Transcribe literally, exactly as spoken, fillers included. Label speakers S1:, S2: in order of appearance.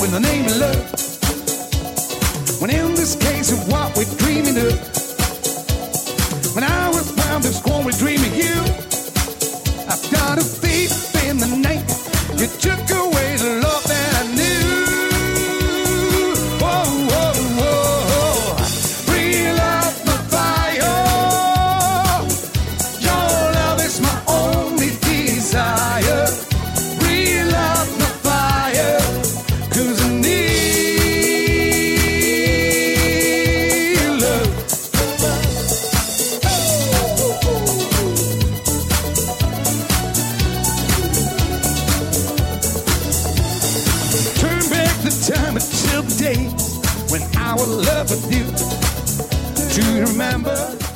S1: in the name of love. When in this case of what we're dreaming of. When I was found this one we're dreaming you. I've got a faith in the night. You took away the love that I knew. Whoa, whoa, whoa. Real love, my fire. Your love is my only desire. Real love, my fire. 'Cause I need love. Turn back the time until the days when our love was new. To remember